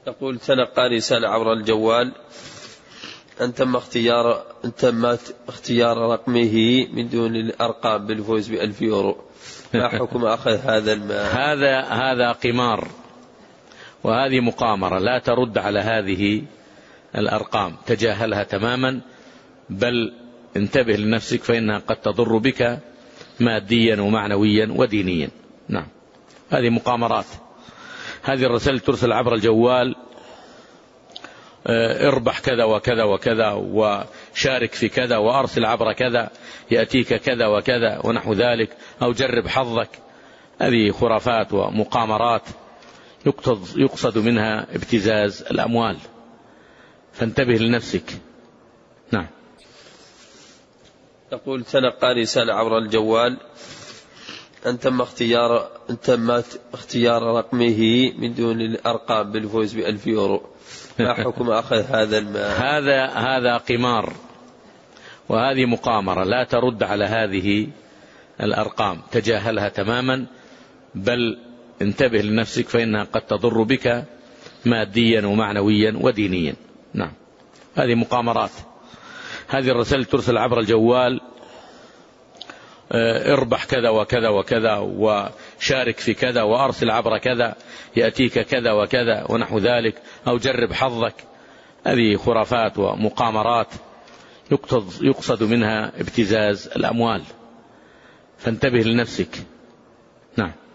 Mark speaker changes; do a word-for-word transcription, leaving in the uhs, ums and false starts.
Speaker 1: يقول تلقى رسالة عبر الجوال أن تم اختيار أن تم اختيار رقمه من دون الأرقام بالفوز بألف يورو، ما حكم أخذ هذا المال؟
Speaker 2: هذا هذا قمار، وهذه مقامرة. لا ترد على هذه الأرقام، تجاهلها تماما، بل انتبه لنفسك فإنها قد تضر بك ماديا ومعنويا ودينيا. نعم، هذه مقامرات. هذه الرسائل ترسل عبر الجوال: اربح كذا وكذا وكذا، وشارك في كذا، وأرسل عبر كذا يأتيك كذا وكذا ونحو ذلك، أو جرب حظك. هذه خرافات ومقامرات يقصد منها ابتزاز الأموال، فانتبه لنفسك. نعم.
Speaker 1: يقول تلقى رسالة عبر الجوال أن تم اختيار أن تم اختيار رقمه من دون الأرقام بالفوز بألف يورو، ما حكم أخذ هذا المال؟
Speaker 2: هذا هذا قمار، وهذه مقامرة. لا ترد على هذه الأرقام، تجاهلها تماما، بل انتبه لنفسك فإنها قد تضر بك ماديا ومعنويا ودينيا. نعم، هذه مقامرات. هذه الرسائل ترسل عبر الجوال: اربح كذا وكذا وكذا، وشارك في كذا، وأرسل عبر كذا يأتيك كذا وكذا ونحو ذلك، أو جرب حظك. هذه خرافات ومقامرات يقصد منها ابتزاز الأموال، فانتبه لنفسك. نعم.